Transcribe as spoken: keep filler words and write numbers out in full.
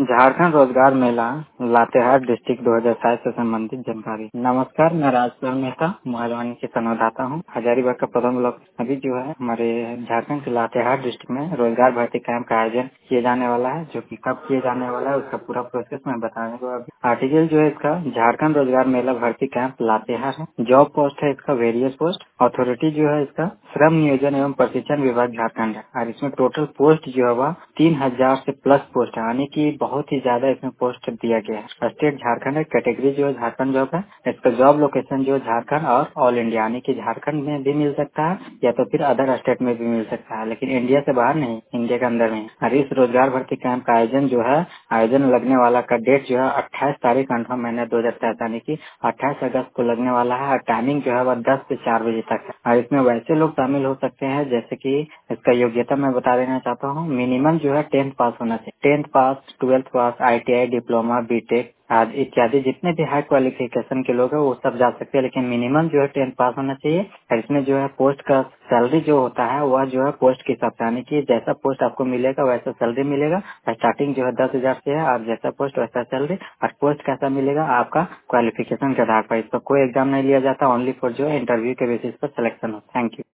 झारखंड रोजगार मेला लातेहार डिस्ट्रिक्ट दो हज़ार सात से संबंधित जानकारी। नमस्कार, मैं राजपाल मेहता मोहलवानी के संवाददाता हूँ। हजारीबाग का प्रथम ब्लॉक अभी जो है हमारे झारखंड के लातेहार डिस्ट्रिक्ट में रोजगार भर्ती कैंप का आयोजन किए जाने वाला है, जो कि कब किए जाने वाला है उसका पूरा प्रोसेस मैं बताने को अभी आर्टिकल जो है इसका झारखंड रोजगार मेला भर्ती कैंप लातेहार है। जॉब पोस्ट है इसका वेरियस पोस्ट। अथॉरिटी जो है इसका श्रम नियोजन एवं प्रशिक्षण विभाग झारखंड है और इसमें टोटल पोस्ट जो है वह तीन हजार से प्लस पोस्ट है, यानी कि बहुत ही ज्यादा इसमें पोस्ट दिया गया है। स्टेट झारखंड है, कैटेगरी जो है झारखंड जॉब है। इसका जॉब लोकेशन जो है झारखंड और ऑल इंडिया, यानी कि झारखंड में भी मिल सकता है या तो फिर अदर स्टेट में भी मिल सकता है, लेकिन इंडिया से बाहर नहीं, इंडिया के अंदर में। और इस रोजगार भर्ती कैंप का आयोजन जो है आयोजन लगने वाला का डेट जो है अट्ठाईस तारीख कंफर्म महीने दो हजार तेईस, यानी कि अट्ठाईस अगस्त को लगने वाला है। और टाइमिंग जो है वह दस से चार बजे तक है। और इसमें वैसे लोग शामिल हो सकते हैं जैसे कि इसका योग्यता मैं बता देना चाहता हूँ। मिनिमम जो है टेंथ पास होना चाहिए। Tenth pass, twelfth pass, ITI, diploma, BTech आदि इत्यादि जितने भी हाई क्वालिफिकेशन के लोग हैं वो सब जा सकते हैं, लेकिन मिनिमम जो है टेंथ पास होना चाहिए। और इसमें जो है पोस्ट का सैलरी जो होता है वह जो है पोस्ट के हिसाब से, यानी कि जैसा पोस्ट आपको मिलेगा वैसा सैलरी मिलेगा। स्टार्टिंग जो है दस हजार से है और जैसा पोस्ट वैसा सैलरी। और पोस्ट कैसा मिलेगा आपका क्वालिफिकेशन के आधार पर। इस पर कोई एग्जाम नहीं लिया जाता, ओनली फॉर जो है इंटरव्यू के बेसिस पर सिलेक्शन हो। Thank you.